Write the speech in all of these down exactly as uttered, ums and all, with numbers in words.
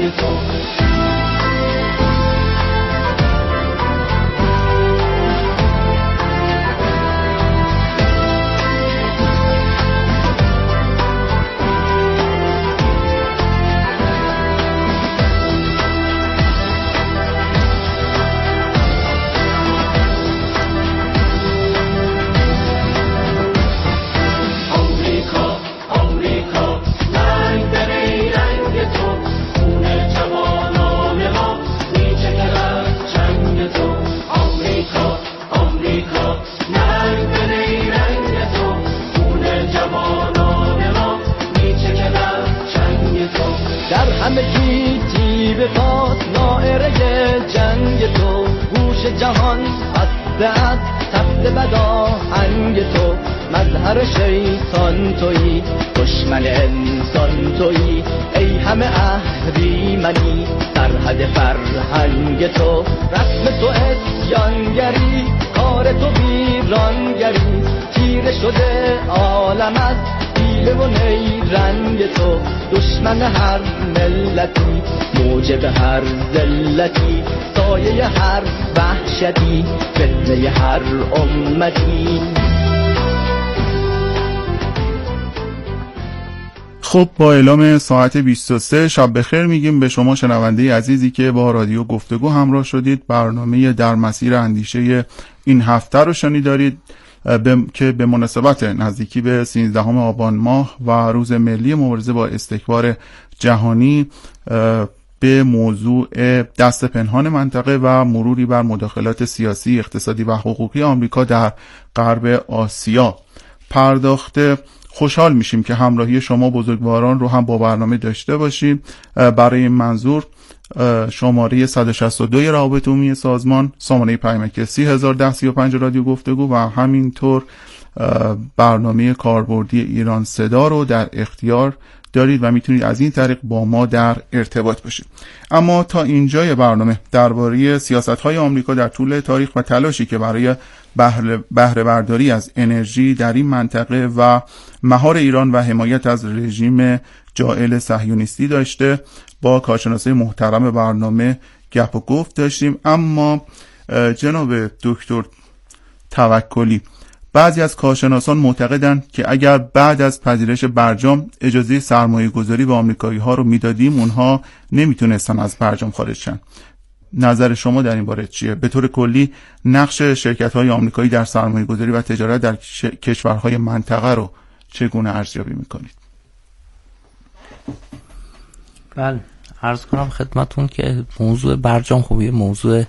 جنگ تو. جهان خسته از تخت بداهنگ تو، مظهر شیطان تویی، دشمن انسان تویی، ای همه اهریمنی سرحد فرهنگ تو. رسم تو اسیانگری، کار تو ویرانگری، تیره شده عالم از حیله و نیرنگ تو. دشمن هر ملتی، موجب هر ذلتی، سایه هر وحشتی، فتنه هر امتی. خب با اعلام ساعت بیست و سه شب بخیر میگیم به شما شنونده عزیزی که با رادیو گفتگو همراه شدید. برنامه در مسیر اندیشه این هفته رو شنیدارید که به مناسبت نزدیکی به سیزدهم آبان ماه و روز ملی مبارزه با استکبار جهانی به موضوع دست پنهان منطقه و مروری بر مداخلات سیاسی، اقتصادی و حقوقی آمریکا در غرب آسیا پرداخته. خوشحال میشیم که همراهی شما بزرگواران رو هم با برنامه داشته باشیم. برای این منظور شماره صد و شصت و دو روابط عمومی سازمان، سامانه پیامک سی هزار و ده سی و پنج رادیو گفتگو و همینطور برنامه کاربردی ایران صدا رو در اختیار دارید و میتونید از این طریق با ما در ارتباط باشید. اما تا اینجای برنامه درباره سیاست‌های آمریکا در طول تاریخ و تلاشی که برای بهره برداری از انرژی در این منطقه و مهار ایران و حمایت از رژیم جائل صهیونیستی داشته با کارشناسای محترم برنامه گپ و گفت داشتیم. اما جناب دکتر توکلی، بعضی از کارشناسان معتقدند که اگر بعد از پذیرش برجام اجازه سرمایه گذاری به آمریکایی ها رو میدادیم، اونها نمیتونستن از برجام خارج شن. نظر شما در این باره چیه؟ به طور کلی نقش شرکت های آمریکایی در سرمایه گذاری و تجارت در ش... کشورهای منطقه رو چگونه ارزیابی میکنید؟ بله، عرض کنم خدمتون که موضوع برجام خب یه موضوع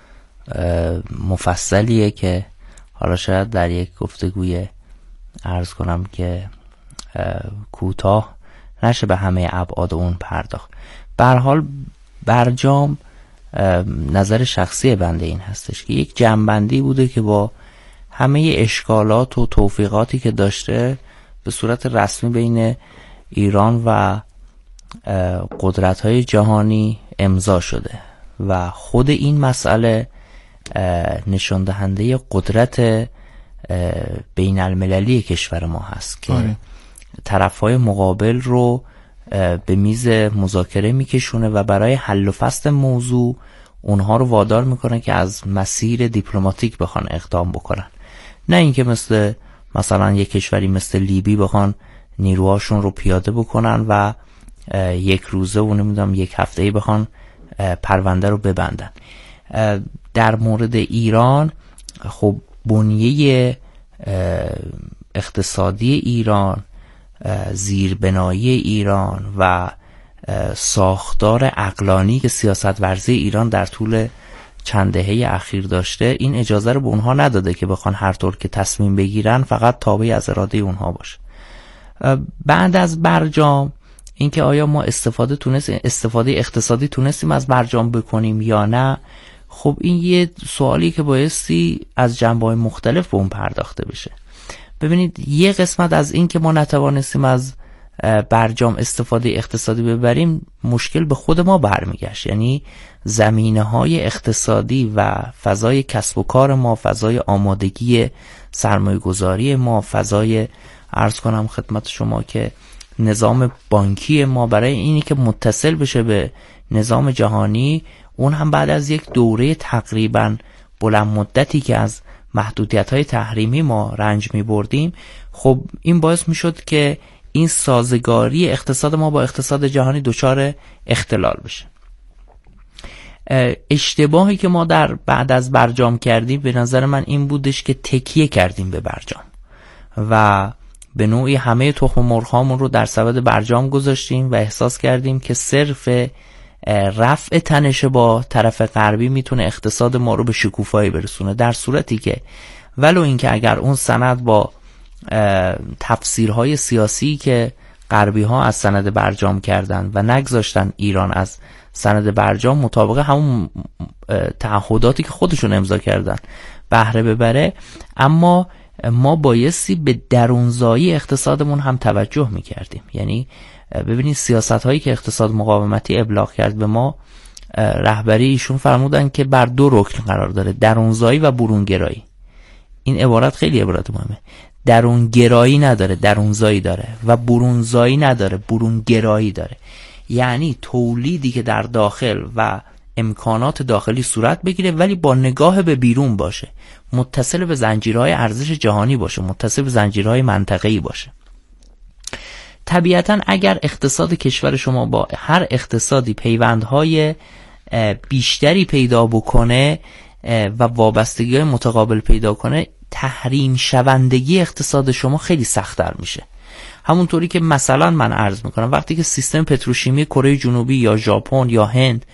مفصلیه که حالا شاید در یک گفتگوی عرض کنم که کوتاه نشه به همه ابعاد اون پرداخت. به هر حال برجام نظر شخصی بنده این هستش که یک جمع‌بندی بوده که با همه اشکالات و توفیقاتی که داشته به صورت رسمی بین ایران و قدرت‌های جهانی امضا شده و خود این مسئله نشان دهنده قدرت بین المللی کشور ما هست که آره. طرف‌های مقابل رو به میز مذاکره میکشونه و برای حل و فصل موضوع اونها رو وادار میکنه که از مسیر دیپلماتیک بخوان اقدام بکنن، نه اینکه مثل مثلا یک کشوری مثل لیبی بخوان نیروهاشون رو پیاده بکنن و یک روزه و نمیدونم یک هفته‌ای بخوان پرونده رو ببندن. در مورد ایران خب بنیه اقتصادی ایران، زیربنایی ایران و ساختار عقلانی که سیاست ورزی ایران در طول چند دهه اخیر داشته این اجازه رو به اونها نداده که بخوان هر طور که تصمیم بگیرن فقط تابع از اراده اونها باشه. بعد از برجام اینکه آیا ما استفاده تونستیم استفاده اقتصادی تونستیم از برجام بکنیم یا نه، خب این یه سوالی که بایستی از جنبه‌های مختلف به اون پرداخته بشه. ببینید یه قسمت از این که ما نتوانستیم از برجام استفاده اقتصادی ببریم مشکل به خود ما برمیگشت، یعنی زمینه‌های اقتصادی و فضای کسب و کار ما، فضای آمادگی سرمایه‌گذاری ما، فضای عرض کنم خدمت شما که نظام بانکی ما برای اینی که متصل بشه به نظام جهانی، اون هم بعد از یک دوره تقریبا بلند مدتی که از محدودیت‌های تحریمی ما رنج می‌بردیم، خب این باعث می‌شد که این سازگاری اقتصاد ما با اقتصاد جهانی دچار اختلال بشه. اشتباهی که ما در بعد از برجام کردیم به نظر من این بودش که تکیه کردیم به برجام و به نوعی همه تخم مرغ‌هامون رو در سبد برجام گذاشتیم و احساس کردیم که صرف رفع تنش با طرف غربی میتونه اقتصاد ما رو به شکوفایی برسونه، در صورتی که ولو اینکه اگر اون سند با تفسیرهای سیاسی که غربی ها از سند برجام کردن و نگذاشتن ایران از سند برجام مطابق همون تعهداتی که خودشون امضا کردن بهره ببره، اما ما بایستی به درونزایی اقتصادمون هم توجه میکردیم. یعنی ببینید سیاست هایی که اقتصاد مقاومتی ابلاغ کرد به ما، رهبری ایشون فرمودن که بر دو رکن قرار داره، درونزایی و برونگرایی. این عبارت خیلی عبارت مهمه. درونگرایی نداره، درونزایی داره، و برونزایی نداره، برونگرایی داره. یعنی تولیدی که در داخل و امکانات داخلی صورت بگیره ولی با نگاه به بیرون باشه، متصل به زنجیرهای ارزش جهانی باشه، متصل به زنجیرهای منطقه‌ای باشه. طبیعتاً اگر اقتصاد کشور شما با هر اقتصادی پیوندهای بیشتری پیدا بکنه و وابستگی‌های متقابل پیدا کنه، تحریم شوندگی اقتصاد شما خیلی سخت‌تر میشه. همونطوری که مثلا من عرض میکنم وقتی که سیستم پتروشیمی کره جنوبی یا ژاپن یا هند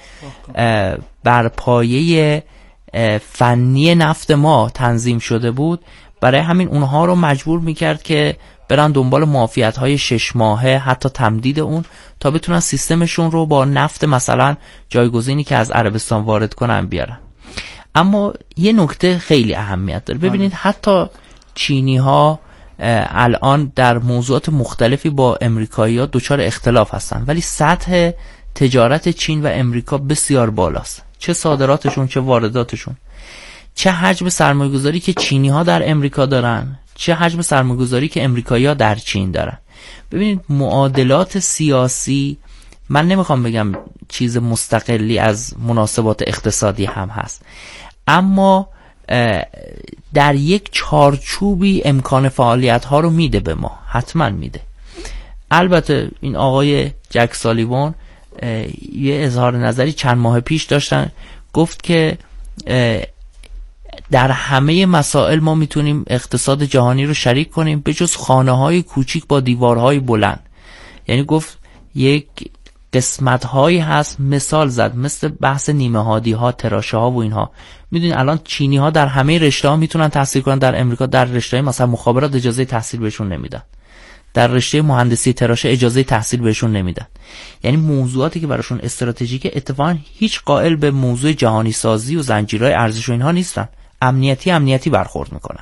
بر پایه فنی نفت ما تنظیم شده بود، برای همین اونها رو مجبور میکرد که برن دنبال معافیت‌های شش ماهه، حتی تمدید اون، تا بتونن سیستمشون رو با نفت مثلا جایگزینی که از عربستان وارد کنن بیارن. اما یه نکته خیلی اهمیت داره. ببینید حتی چینی ها الان در موضوعات مختلفی با امریکایی‌ها دچار اختلاف هستن، ولی سطح تجارت چین و امریکا بسیار بالاست، چه صادراتشون چه وارداتشون، چه حجم سرمایه‌گذاری که چینی ها در امریکا دارن، چه حجم سرمایه‌گذاری که امریکایی‌ها در چین دارن. ببینید معادلات سیاسی، من نمیخوام بگم چیز مستقلی از مناسبات اقتصادی هم هست، اما در یک چارچوبی امکان فعالیت ها رو میده به ما، حتما میده. البته این آقای جک سالیوان یه اظهار نظری چند ماه پیش داشتن، گفت که در همه مسائل ما میتونیم اقتصاد جهانی رو شریک کنیم به جز خانه های کوچیک با دیوارهای بلند. یعنی گفت یک قسمت هایی هست، مثال زد مثل بحث نیمه هادی ها، تراشه ها و اینها. میدونین الان چینی ها در همه رشته ها میتونن تحصیل کنن، در امریکا در رشته مثلا مخابرات اجازه تحصیل بهشون نمیدن، در رشته مهندسی تراشه اجازه تحصیل بهشون نمیدن. یعنی موضوعاتی که براشون استراتژیکه اتفاقا هیچ قائل به موضوع جهانی سازی و زنجیرهای ارزش و اینها نیستن، امنیتی امنیتی برخورد میکنن.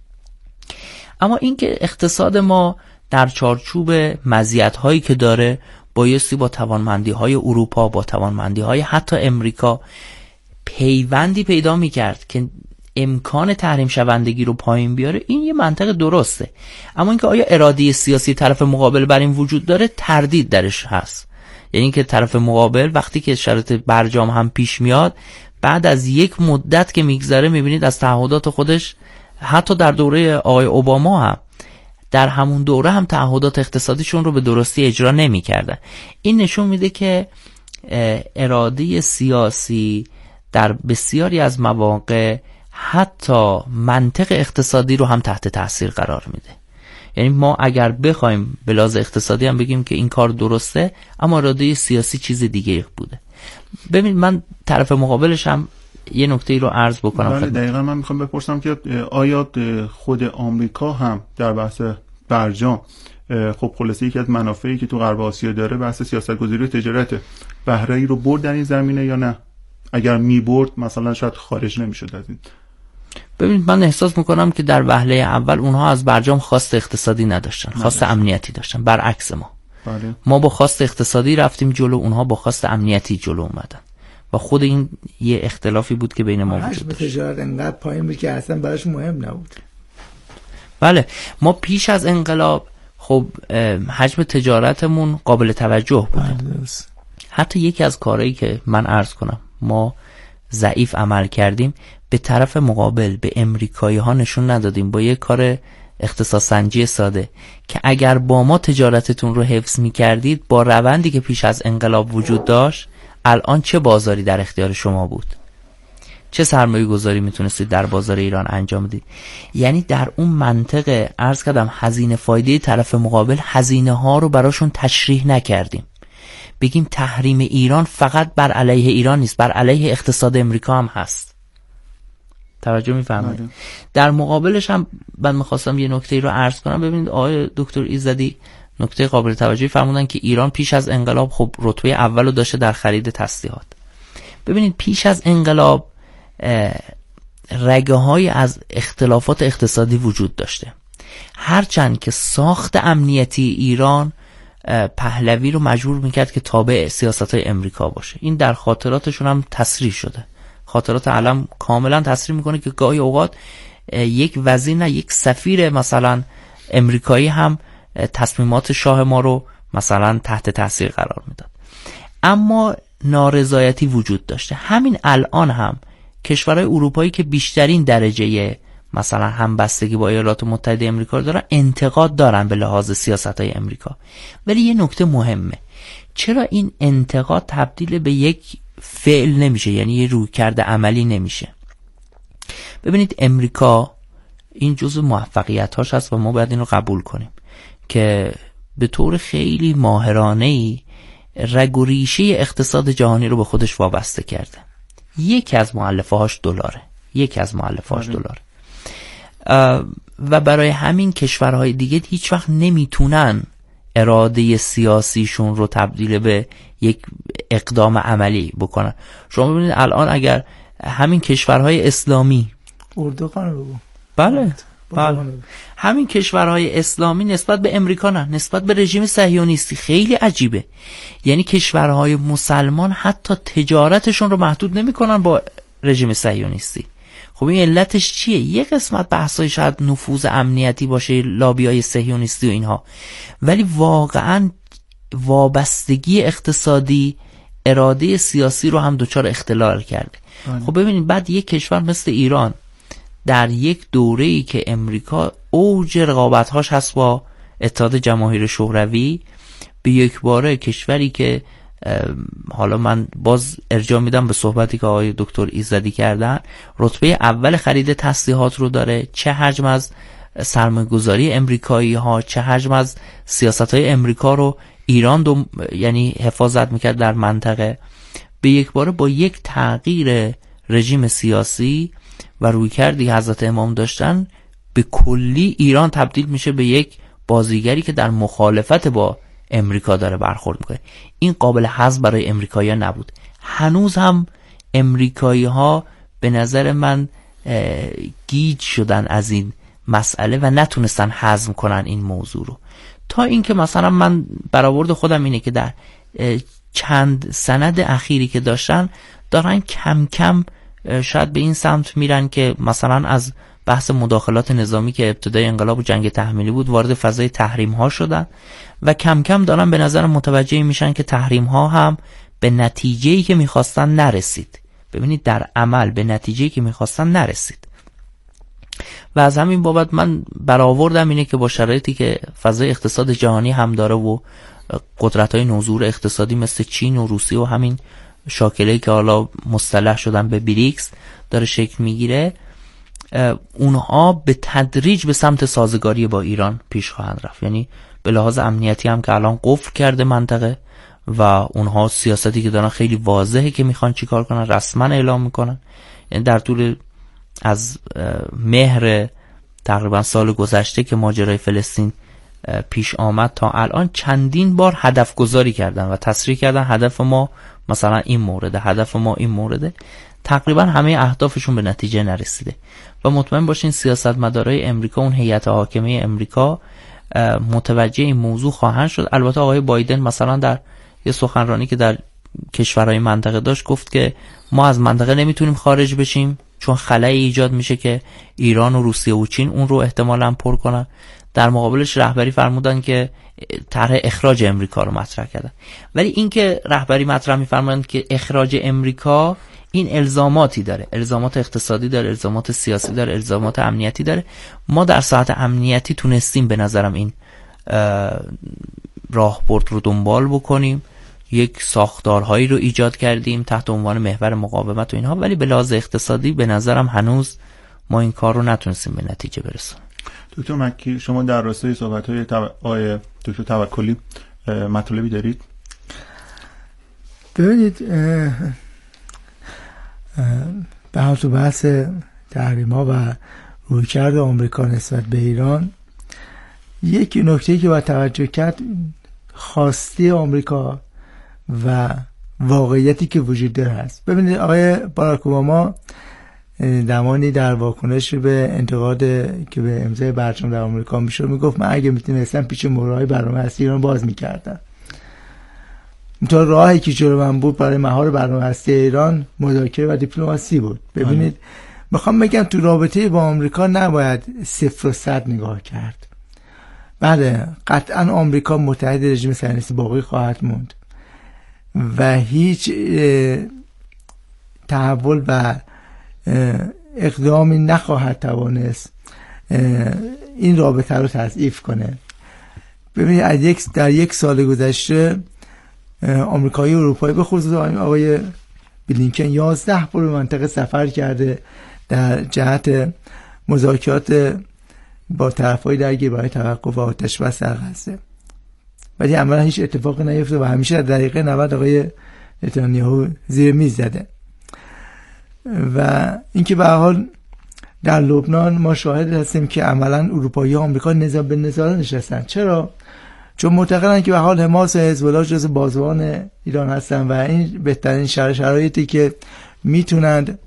اما اینکه اقتصاد ما در چارچوب مزیت‌هایی که داره بایستی با توانمندی‌های اروپا، با توانمندی‌های حتی امریکا پیوندی پیدا می‌کرد که امکان تحریم شوندگی رو پایین بیاره، این یه منطق درسته. اما اینکه آیا اراده سیاسی طرف مقابل بر این وجود داره، تردید درش هست. یعنی که طرف مقابل وقتی که شرط برجام هم پیش میاد، بعد از یک مدت که میگذره میبینید از تعهدات خودش، حتی در دوره آقای اوباما هم در همون دوره هم تعهدات اقتصادیشون رو به درستی اجرا نمی کردن. این نشون میده که اراده سیاسی در بسیاری از مواقع حتی منطق اقتصادی رو هم تحت تاثیر قرار میده. یعنی ما اگر بخوایم به لحاظ اقتصادی هم بگیم که این کار درسته، اما اراده سیاسی چیز دیگه بوده. ببین من طرف مقابلش هم یه نکته رو عرض بکنم. بله دقیقا من میخوام بپرسم که آیا خود آمریکا هم در بحث برجام، خب خلاصه یکی از منافعی که تو غرب آسیا داره بحث سیاست‌گذاری و تجارت، بهره‌ای رو برد در این زمینه یا نه؟ اگر میبرد مثلا شاید خارج نمیشد از این. ببینید من احساس میکنم که در وهله اول اونها از برجام خواست اقتصادی نداشتن، خواست امنیتی داشتن، برعکس ما. بله. ما با خواست اقتصادی رفتیم جلو، اونها با خواست امنیتی جلو اومدن و خود این یه اختلافی بود که بین ما وجود داشت. تجارت انقدر پایین بود که اصلا براش مهم نبود. بله ما پیش از انقلاب خب حجم تجارتمون قابل توجه بود. حتی یکی از کارهایی که من عرض کنم ما ضعیف عمل کردیم، به طرف مقابل به امریکایی ها نشون ندادیم با یک کار اختصاص سنجی ساده که اگر با ما تجارتتون رو حفظ می کردید با روندی که پیش از انقلاب وجود داشت الان چه بازاری در اختیار شما بود، چه سرمایه گذاری میتونستید در بازار ایران انجام بدید. یعنی در اون منطقه عرض کردم هزینه فایده طرف مقابل، هزینه ها رو براشون تشریح نکردیم بگیم تحریم ایران فقط بر علیه ایران نیست، بر علیه اقتصاد امریکا هم هست. توجه میفرمایید؟ در مقابلش هم من میخواستم یه نکته رو عرض کنم. ببینید آقای دکتر ایزدی نکته قابل توجهی فرمودن که ایران پیش از انقلاب خب رتبه اولو داشته در خرید تسلیحات. ببینید پیش از انقلاب رگه های از اختلافات اقتصادی وجود داشته، هرچند که ساخت امنیتی ایران پهلوی رو مجبور میکرد که تابع سیاست‌های امریکا باشه. این در خاطراتشون هم تصریح شده. خاطرات علم کاملا تصریح میکنه که گاهی اوقات یک وزیر نه یک سفیر مثلا امریکایی هم تصمیمات شاه ما رو مثلا تحت تاثیر قرار میداد. اما نارضایتی وجود داشته. همین الان هم کشورهای اروپایی که بیشترین درجه مثلا همبستگی با ایالات متحده امریکا دارن انتقاد دارن به لحاظ سیاست‌های امریکا. ولی یه نکته مهمه، چرا این انتقاد تبدیل به یک فعل نمیشه، یعنی یه رویکرد عملی نمیشه؟ ببینید امریکا این جزء موفقیت‌هاش هست و ما باید این رو قبول کنیم که به طور خیلی ماهرانه‌ای رگ و ریشه اقتصاد جهانی رو به خودش وابسته کرده. یکی از مؤلفه‌هاش دلاره، یکی از مؤلفه‌هاش دلاره و برای همین کشورهای دیگه هیچ وقت نمیتونن اراده سیاسیشون رو تبدیل به یک اقدام عملی بکنن. شما ببینید الان اگر همین کشورهای اسلامی اردوغان رو بله بله همین کشورهای اسلامی نسبت به امریکا نه، نسبت به رژیم صهیونیستی خیلی عجیبه. یعنی کشورهای مسلمان حتی تجارتشون رو محدود نمی‌کنن با رژیم صهیونیستی. خب این علتش چیه؟ یه قسمت بحثای شاید نفوذ امنیتی باشه، لابیای صهیونیستی و اینها، ولی واقعا وابستگی اقتصادی اراده سیاسی رو هم دچار اختلال کرده. خب ببینید بعد یک کشور مثل ایران در یک دوره‌ای که امریکا اوج رقابت‌هاش هست با اتحاد جماهیر شوروی، به یک باره کشوری که حالا من باز ارجاع میدم به صحبتی که آقای دکتر ایزدی کردن، رتبه اول خرید تسلیحات رو داره، چه حجم از سرمایه‌گذاری امریکایی ها، چه حجم از سیاست‌های امریکا رو ایران دو یعنی حفاظت میکرد در منطقه، به یک باره با یک تغییر رژیم سیاسی و رویکردی حضرت امام داشتن به کلی ایران تبدیل میشه به یک بازیگری که در مخالفت با امریکا داره برخورد میکنه. این قابل هضم برای امریکایی‌ها نبود. هنوز هم امریکایی‌ها به نظر من گیج شدن از این مسئله و نتونستن هضم کنن این موضوع رو، تا اینکه مثلا من برآورد خودم اینه که در چند سند اخیری که داشتن دارن کم کم شاید به این سمت میرن که مثلا از بحث مداخلات نظامی که ابتدای انقلاب و جنگ تحمیلی بود وارد فضای تحریم ها شدن و کم کم دارن به نظر متوجه میشن که تحریم ها هم به نتیجه‌ای که میخواستن نرسید. ببینید در عمل به نتیجه‌ای که میخواستن نرسید و از همین بابت من برآوردم اینه که با شرایطی که فضای اقتصاد جهانی هم داره و قدرت‌های نوظهور اقتصادی مثل چین و روسیه و همین شاکله‌ای که حالا مصطلح شدن به بریکس داره شکل میگیره، اونها به تدریج به سمت سازگاری با ایران پیش خواهند رفت. یعنی به لحاظ امنیتی هم که الان قفل کرده منطقه و اونها سیاستی که دارن خیلی واضحه که میخوان چیکار کنن، رسما اعلام میکنن. یعنی در طول از مهر تقریبا سال گذشته که ماجرای فلسطین پیش آمد تا الان چندین بار هدف گذاری کردن و تصریح کردن هدف ما مثلا این مورده، هدف ما این مورده. تقریبا همه اهدافشون به نتیجه نرسیده و مطمئن باشین سیاستمدارای امریکا، اون هیئت حاکمه امریکا متوجه این موضوع خواهند شد. البته آقای بایدن مثلا در یه سخنرانی که در کشورهای منطقه داشت گفت که ما از منطقه نمیتونیم خارج بشیم چون خلایی ایجاد میشه که ایران و روسیه و چین اون رو احتمالاً پر کنن. در مقابلش رهبری فرمودن که طرح اخراج امریکا رو مطرح کردن. ولی این که رهبری مطرح می‌فرمایند که اخراج امریکا این الزاماتی داره، الزامات اقتصادی داره، الزامات سیاسی داره، الزامات امنیتی داره. ما در ساحت امنیتی تونستیم به نظرم این راهبرد رو دنبال بکنیم، یک ساختارهایی رو ایجاد کردیم تحت عنوان محور مقاومت و اینها، ولی به لحاظ اقتصادی به نظرم هنوز ما این کار رو نتونستیم به نتیجه برسونیم. دکتر مکی، شما در راستای صحبت‌های آقای دکتر توکلی مطالبی دارید؟ ببینید به هم تو بحث تحریم‌ها و رویکرد آمریکا نسبت به ایران، یک نکته‌ای که باید توجه کرد خواسته آمریکا و واقعیتی که وجود داره هست. ببینید آقای باراک اوباما زمانی در واکنش به انتقاد که به امضای برجام در آمریکا میشد میگفت من اگه میتونستم پیش مهرهای برنامه هستی ایران باز میکردم. تا راهی که جلو من بود برای مهار برنامه هستی ایران مذاکره و دیپلماسی بود. ببینید میخوام بگم تو رابطه با آمریکا نباید صفر و صد نگاه کرد. بله قطعا آمریکا متحد رژیم صهیونیستی باقی خواهد موند و هیچ تحول و اقدامی نخواهد توانست این رابطه رو تضعیف کنه. ببینید در یک سال گذشته آمریکایی و اروپایی به خصوص آقای بلینکن یازده بار به منطقه سفر کرده در جهت مذاکرات با طرفای درگیر برای توقف آتش بس در غزه، ولی عملا هیچ اتفاقی نیفتاد و همیشه در دقیقه نود آقای نتانیاهو زیر میز زده. و اینکه به هر حال در لبنان ما شاهد هستیم که عملا اروپایی و آمریکا نظام به نظاره نشستن. چرا؟ چون معتقدن که به حال حماس و حزب الله جزو بازوان ایران هستن و این بهترین شرایطی که میتونند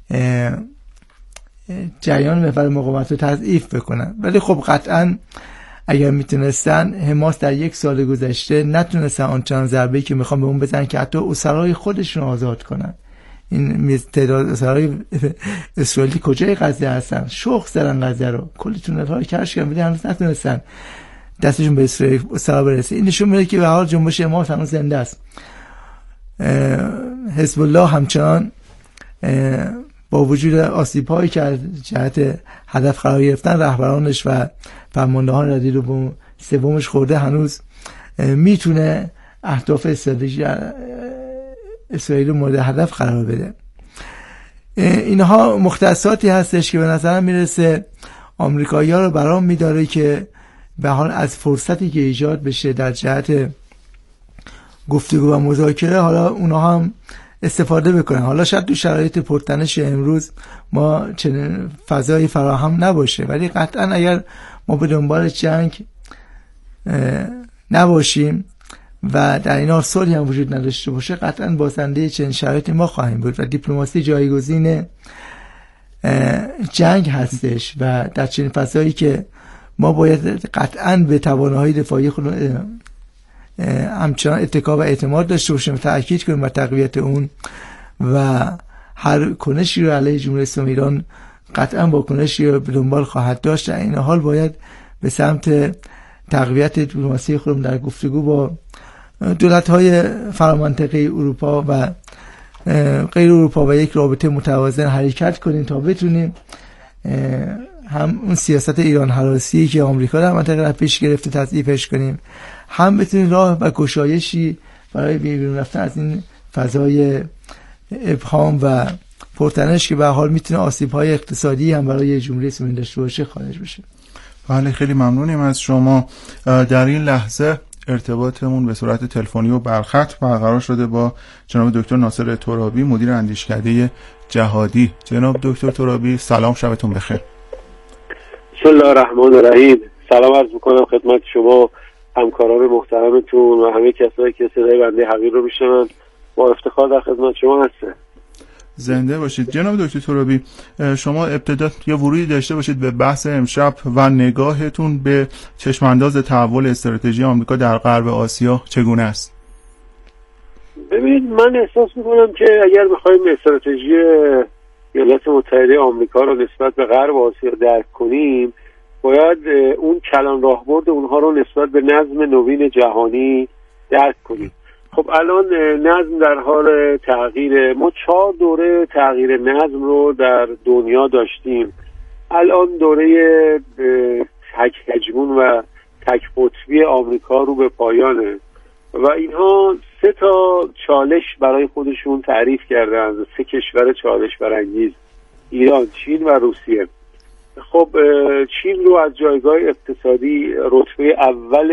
جریان محور مقاومت رو تضعیف بکنن. ولی خب قطعا اگر میتونستن حماس در یک سال گذشته نتونستن آنچنان ضربه‌ای که میخوان به اون بزنن که حتی اسرای خودشون آزاد کنن. این تعداد اسرای اسرائیلی کجای غزه هستن؟ شخص زدن غزه رو، کلی تونل‌ها رو کشف کردن ولی هنوز نتونستن دستشون به اسرائیل اسرا برسه. این نشون میده که به حال جنبش حماس هنوز زنده است. حزب الله همچنان با وجود آسیب‌هایی که جهت هدف قرار گرفتن رهبرانش و فرماندهان ردی رو به سومش خورده، هنوز میتونه اهداف استراتژی اسرائیل مورد هدف قرار بده. اینها مختصاتی هستش که به نظرم میرسه آمریکایی‌ها رو برام میداره که به حال از فرصتی که ایجاد بشه در جهت گفتگو و مذاکره حالا اونها هم استفاده بکنن. حالا شاید تو شرایط پرتنش امروز ما چنین فضایی فراهم نباشه، ولی قطعا اگر ما به دنبال جنگ نباشیم و در این حال صلحی هم وجود نداشته باشه، قطعا بازنده چنین شرایطی ما خواهیم بود و دیپلماسی جایگزین جنگ هستش و در چنین فضایی که ما باید قطعا به توانایی دفاعی خود همچنان اتکا و اعتماد داشته باشیم، تأکید کنیم بر تقویت اون و هر کنشی رو علیه جمهوری اسلامی ایران قطعا با کنشی رو به دنبال خواهد داشت. در این حال باید به سمت تقویت دیپلماسی خودمون در گفتگو با دولت‌های فرامنطقه اروپا و غیر اروپا و یک رابطه متوازن حرکت کنیم تا بتونیم هم اون سیاست ایران هراسی که آمریکا در منطقه را پیش گرفته تضعیفش کنیم، هم بتونیم راه و گشایشی برای بیرون رفتن از این فضای ابهام و پرتنش که به حال میتونه آسیب‌های اقتصادی هم برای جمهوری اسلامی داشته باشه خارج بشه. بله خیلی ممنونیم از شما. در این لحظه ارتباطمون به صورت تلفنی و برخط برقرار شده با جناب دکتر ناصر ترابی، مدیر اندیشکده جهادی. جناب دکتر ترابی سلام، شبتون بخیر. بسم الله الرحمن الرحیم. سلام عرض میکنم خدمت شما، همکاران محترمتون و همه کسایی که صدای بنده حقیر رو میشنون. با افتخار در خدمت شما هستم. زنده باشید. جناب دکتر ترابی، شما ابتدا یه ورودی داشته باشید به بحث امشب و نگاهتون به چشمانداز تحول استراتژی آمریکا در غرب آسیا چگونه است؟ ببینید، من احساس میکنم که اگر بخوایم استراتژی ایالات متحده آمریکا رو نسبت به غرب آسیا درک کنیم، باید اون کلان راهبرد اونها رو نسبت به نظم نوین جهانی درک کنیم. خب الان نظم در حال تغییر. ما چهار دوره تغییر نظم رو در دنیا داشتیم. الان دوره تک هجمون و تک قطبی آمریکا رو به پایانه و اینها سه تا چالش برای خودشون تعریف کردن، سه کشور چالش برانگیز: ایران، چین و روسیه. خب چین رو از جایگاه اقتصادی رتبه اول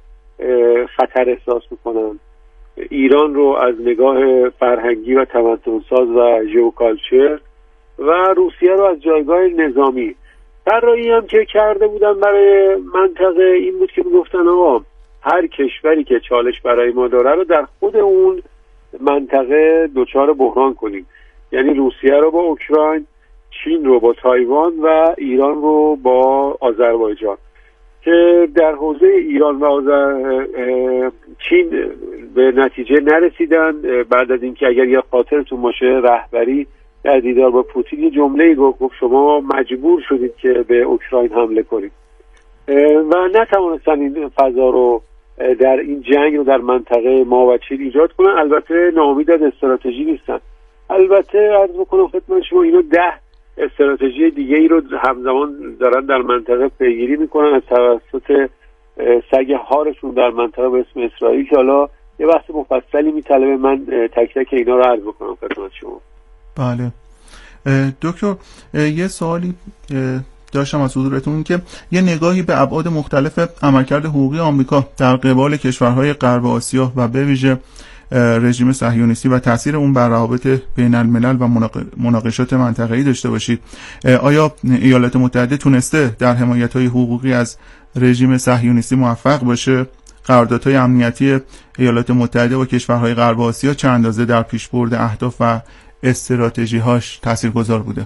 خطر احساس میکنن، ایران رو از نگاه فرهنگی و تمدن‌ساز و ژئوکالچر و روسیه رو از جایگاه نظامی. طراحی هم که کرده بودن برای منطقه این بود که میگفتن آقا هر کشوری که چالش برای ما داره رو در خود اون منطقه دچار بحران کنیم، یعنی روسیه رو با اوکراین، چین رو با تایوان و ایران رو با آذربایجان. که در حوزه ایران و آذر... چین به نتیجه نرسیدن. بعد از اینکه اگر یه خاطرتون باشه رهبری در دیدار با پوتین یه جمله گفت گفت شما مجبور شدید که به اوکراین حمله کنید و نتوانستن این فضا رو در این جنگ رو در منطقه ما و چین ایجاد کنن. البته ناامید از استراتژی نیستن. البته عرض بکنم خدمت شما اینا ده استراتژی دیگه ای رو همزمان دارن در منطقه پیگیری میکنن از توسط سگ هارشون در منطقه به اسم اسرائیل که حالا یه بحث مفصلی میطلبه. من تک تک اینا رو عرض بکنم خدمت شما. بله دکتر، یه سوالی داشتم از حضورتون که یه نگاهی به ابعاد مختلف عملکرد حقوقی آمریکا در قبال کشورهای غرب آسیا و به ویژه رژیم صهیونیستی و تاثیر اون بر روابط بین الملل و مناقشات منطقه‌ای داشته باشید. آیا ایالات متحده تونسته در حمایت‌های حقوقی از رژیم صهیونیستی موفق باشه؟ قراردادهای امنیتی ایالات متحده با کشورهای غرب آسیا چه اندازه در پیشبرد اهداف و استراتژی‌هاش تاثیرگذار بوده؟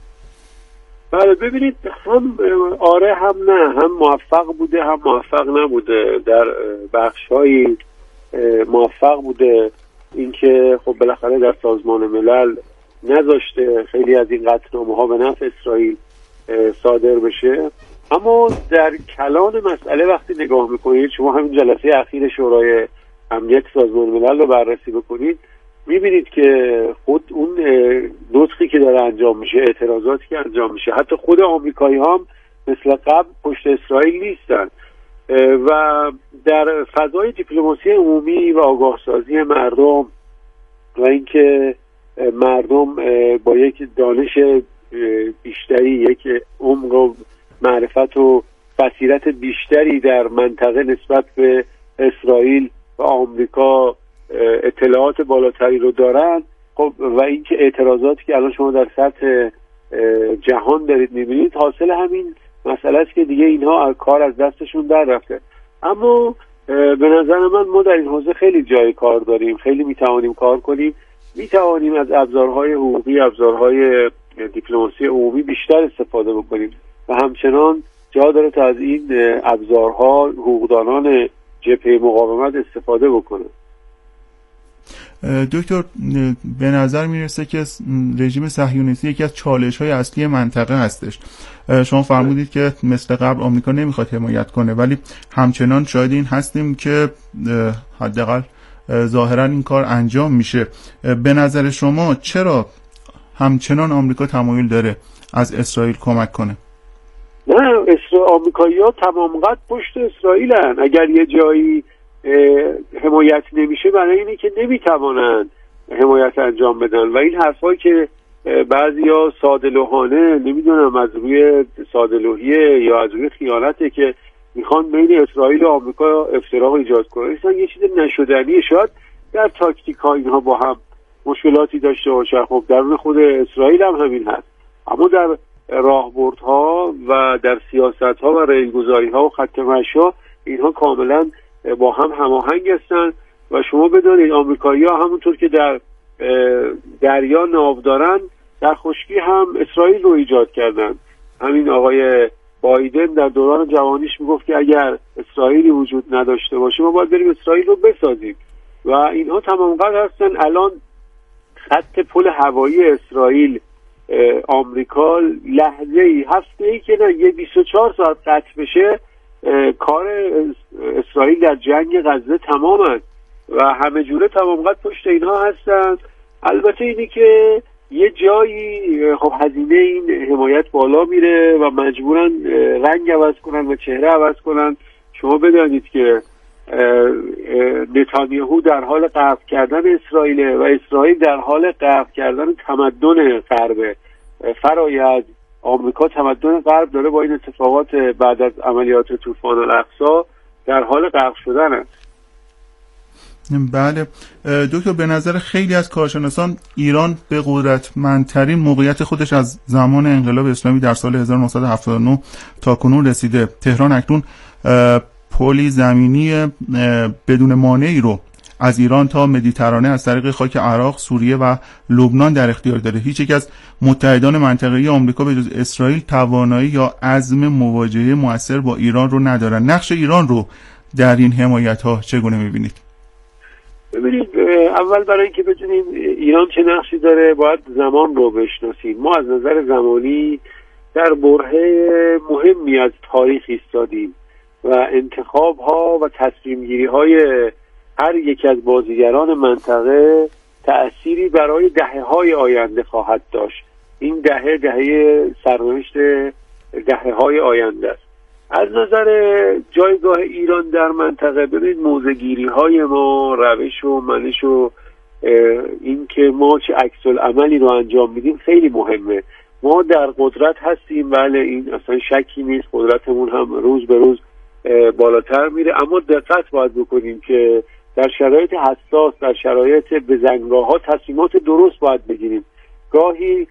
بله ببینید، هم آره هم نه، هم موفق بوده هم موفق نبوده. در بخش‌های موفق بوده اینکه خب بالاخره در سازمان ملل نذاشته خیلی از این قطعنامه‌ها به نفع اسرائیل صادر بشه. اما در کلان مسئله وقتی نگاه میکنید، شما همین جلسه اخیر شورای امنیت سازمان ملل رو بررسی بکنید، میبینید که خود اون نطقی که داره انجام میشه، اعتراضاتی که انجام میشه، حتی خود آمریکایی هم مثل قبل پشت اسرائیل نیستن و در فضای دیپلماسی عمومی و آگاهسازی مردم و اینکه مردم با یک دانش بیشتری، یک عمق و معرفت و بصیرت بیشتری در منطقه نسبت به اسرائیل و آمریکا اطلاعات بالاتری رو دارن، خب و اینکه اعتراضاتی که الان شما در سطح جهان دارید میبینید حاصل همین مسئله است که دیگه اینها کار از دستشون در رفته. اما به نظر من ما در این حوزه خیلی جای کار داریم، خیلی میتوانیم کار کنیم، میتوانیم از ابزارهای حقوقی، ابزارهای دیپلماسی عمومی بیشتر استفاده بکنیم و همچنان جا داره تا از این ابزارها حقوقدانان جبهه مقاومت استفاده بکنن. دکتر، به نظر میرسه که رژیم صهیونیستی یکی از چالش‌های اصلی منطقه هستش. شما فرمودید که مثل قبل آمریکا نمیخواد حمایت کنه، ولی همچنان شاهد این هستیم که حداقل ظاهرا این کار انجام میشه. به نظر شما چرا همچنان آمریکا تمایل داره از اسرائیل کمک کنه؟ نه، اسرا... آمریکایی‌ها تمام قد پشت اسرائیلن. اگر یه جایی حمایت نمیشه برای اینه که نمیتوانن حمایت انجام بدن و این حرفایی که بعضیا ساده‌لوحانه، نمیدونم از روی ساده‌لوحیه یا از روی خیانته که میخوان بین اسرائیل و آمریکا افتراق ایجاد کنن، یه چیز نشدنیه. شاید در تاکتیک ها اینها با هم مشکلاتی داشته باشه، خب درون خود اسرائیل هم همین هست، اما در راهبردها و در سیاست‌ها و ریل‌گذاری‌ها و خط مشی اینها کاملا با هم هماهنگ هستن و شما بدونید آمریکایی‌ها همونطور که در دریا ناو دارن، در خشکی هم اسرائیل رو ایجاد کردن. همین آقای بایدن در دوران جوانیش میگفت که اگر اسرائیلی وجود نداشته باشه ما باید بریم اسرائیل رو بسازیم و اینها تمام قد هستن. الان خط پل هوایی اسرائیل آمریکا لحظه ای هفته ای که نه یه بیست و چهار ساعت قطع بشه کار اسرائیل در جنگ غزه تمامه و همه جوره تمام قد پشت اینها هستن. البته اینی که یه جایی خب هزینه این حمایت بالا میره و مجبورن رنگ عوض کنن و چهره عوض کنن. شما بدانید که نتانیاهو در حال غرق کردن اسرائیل و اسرائیل در حال غرق کردن تمدن غرب. فرایند آمریکا تمدن غرب داره با این اتفاقات بعد از عملیات طوفان الاقصی در حال غرق شدن است. بله دکتر، به نظر خیلی از کارشناسان ایران به قدرتمندترین موقعیت خودش از زمان انقلاب اسلامی در سال هزار و نهصد و هفتاد و نه تا کنون رسیده. تهران اکنون پلی زمینی بدون مانعی رو از ایران تا مدیترانه از طریق خاک عراق، سوریه و لبنان در اختیار داره. هیچ یک از متحدان منطقه‌ای آمریکا به جز اسرائیل توانایی یا عزم مواجهه مؤثر با ایران رو ندارن. نقش ایران رو در این حمایت‌ها چگونه می‌بینید؟ ببینید، اول برای اینکه بدونیم ایران چه نقشی داره باید زمان رو بشناسیم. ما از نظر زمانی در برهه مهمی از تاریخ ایستادیم و انتخاب‌ها و تصمیم‌گیری‌های هر یک از بازیگران منطقه تأثیری برای دهه‌های آینده خواهد داشت. این دهه دهه سرنوشت دهه‌های آینده است. از نظر جایگاه ایران در منطقه ببینید موضع‌گیری‌های ما، روش و منش و این که ما چه عکس العملی رو انجام میدیم خیلی مهمه. ما در قدرت هستیم، بله این اصلا شکی نیست، قدرتمون هم روز به روز بالاتر میره، اما دقت باید بکنیم که در شرایط حساس، در شرایط بزنگاه‌ها تصمیمات درست باید بگیریم. گاهی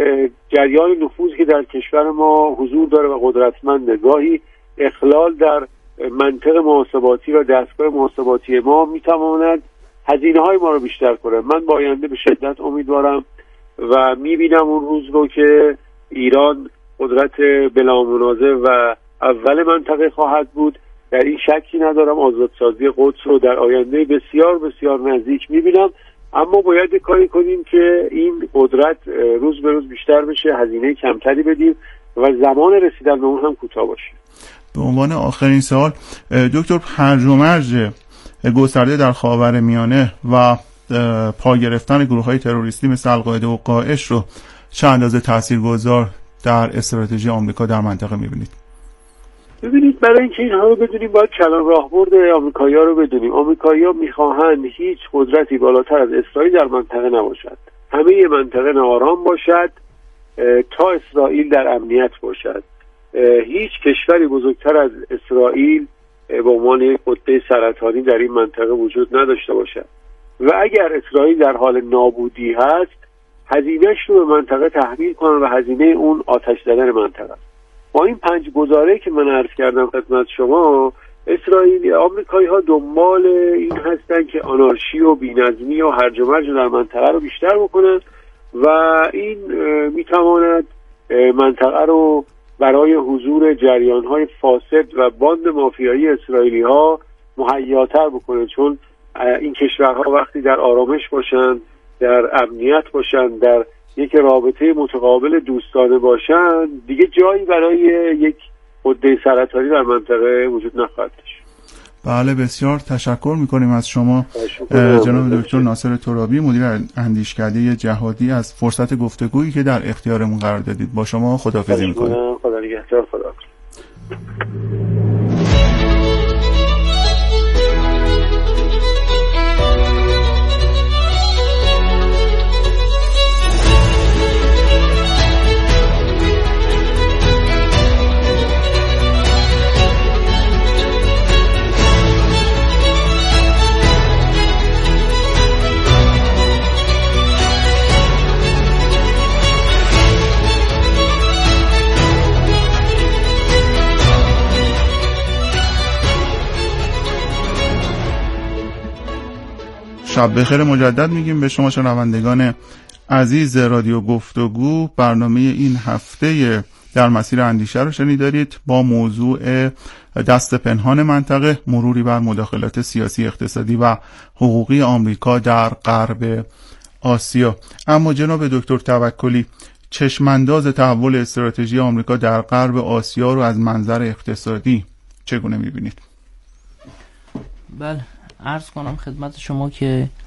جریان نفوذی که در کشور ما حضور داره و قدرتمنده، گاهی اخلال در منطق محاسباتی و دستگاه محاسباتی ما میتواند هزینه‌های ما رو بیشتر کنه. من با آینده به شدت امیدوارم و میبینم اون روز رو که ایران قدرت بلامنازع و اول منطقه خواهد بود. در این شکی ندارم آزادسازی قدس رو در آینده بسیار بسیار نزدیک میبینم، اما باید کاری کنیم که این قدرت روز به روز بیشتر بشه، هزینه کمتری بدیم و زمان رسیدن به اون هم کوتاه باشه. به عنوان آخرین سوال دکتر، هرج و مرج گسترده در خاورمیانه و پا گرفتن گروه‌های تروریستی مثل القاعده و داعش رو چه اندازه تاثیرگذار در استراتژی آمریکا در منطقه می‌بینید؟ ببینید، برای اینکه اینها رو بدونیم باید کلان راهبرد آمریکایی‌ها رو بدونیم. آمریکایی‌ها می‌خواهند هیچ قدرتی بالاتر از اسرائیل در منطقه نباشد. همه منطقه ناآرام باشد تا اسرائیل در امنیت باشد. هیچ کشوری بزرگتر از اسرائیل به عنوان یک قطعه سرطانی در این منطقه وجود نداشته باشد و اگر اسرائیل در حال نابودی هست هزینه‌اش رو به منطقه تحمیل کنن و هزینه اون آتش زدن منطقه. با این پنج گزاره که من عرض کردم خدمت شما، اسرائیل آمریکایی‌ها دنبال این هستن که آنارشی و بی‌نظمی و هرج و مرج در منطقه رو بیشتر بکنن و این میتواند منطقه رو برای حضور جریان‌های فاسد و باند مافیایی اسرائیلی‌ها مهیاتر بکنه، چون این کشورها وقتی در آرامش باشن، در امنیت باشن، در یک رابطه متقابل دوستانه باشن، دیگه جایی برای یک عده سرطانی در منطقه وجود نخواهد داشت. بله، بسیار تشکر میکنیم از شما جناب دکتر ناصر ترابی، مدیر اندیشکده جهادی، از فرصت گفتگویی که در اختیارمون قرار دادید. با شما خداحافظی میکنیم. خدا نگهدار. خدا. شب بخیر مجدد میگیم به شما شنوندگان عزیز رادیو گفتگو. برنامه این هفته در مسیر اندیشه رو شنیدارید با موضوع دست پنهان منطقه، مروری بر مداخلات سیاسی، اقتصادی و حقوقی آمریکا در غرب آسیا. اما جناب دکتر توکلی، چشمانداز تحول استراتژی آمریکا در غرب آسیا رو از منظر اقتصادی چگونه می‌بینید؟ بله، عرض کنم خدمت شما که